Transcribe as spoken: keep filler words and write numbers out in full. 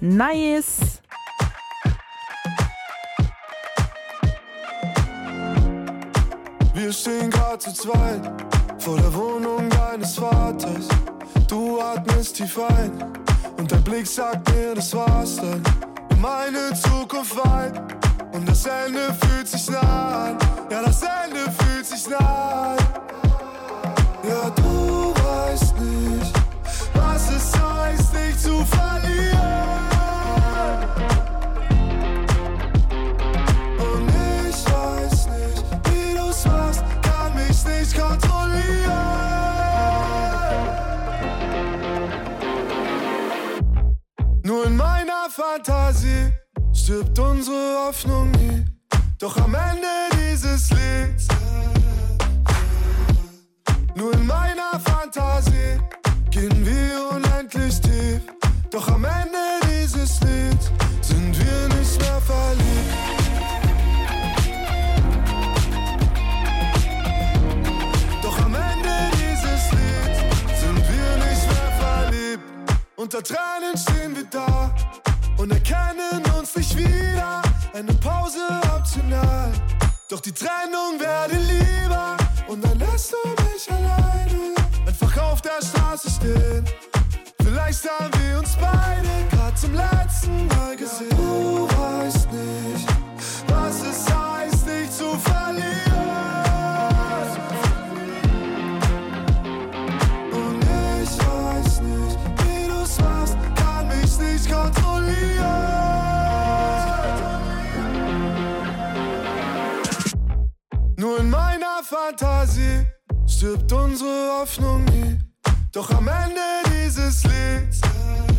Nice. Wir stehen grad zu zweit vor der Wohnung deines Vaters. Du atmest tief ein und dein Blick sagt mir, das war's dann. In meine Zukunft weit und das Ende fühlt sich nah an. Ja, das Ende fühlt sich nah an. Ja, du weißt nicht, was es heißt, dich zu verlieren. Und ich weiß nicht, wie du's machst, kann mich nicht kontrollieren. Nur in meiner Fantasie stirbt unsere Hoffnung nie. Doch am Ende dieses Lieds, nur in meiner Fantasie gehen wir unendlich tief. Doch am Ende dieses Lieds sind wir nicht mehr verliebt. Doch am Ende dieses Lieds sind wir nicht mehr verliebt. Unter Tränen stehen wir da und erkennen uns nicht wieder. Eine Pause optional, doch die Trennung werde lieber. Und dann lässt du mich alleine einfach auf der Straße stehen. Vielleicht haben wir uns beide grad zum letzten Mal gesehen. Ja, du weißt nicht, was es heißt, dich zu verlieren. Und ich weiß nicht, wie du's machst, kann mich nicht kontrollieren. Nur in meiner Fantasie stirbt unsere Hoffnung nie. Doch am Ende dieses Lieds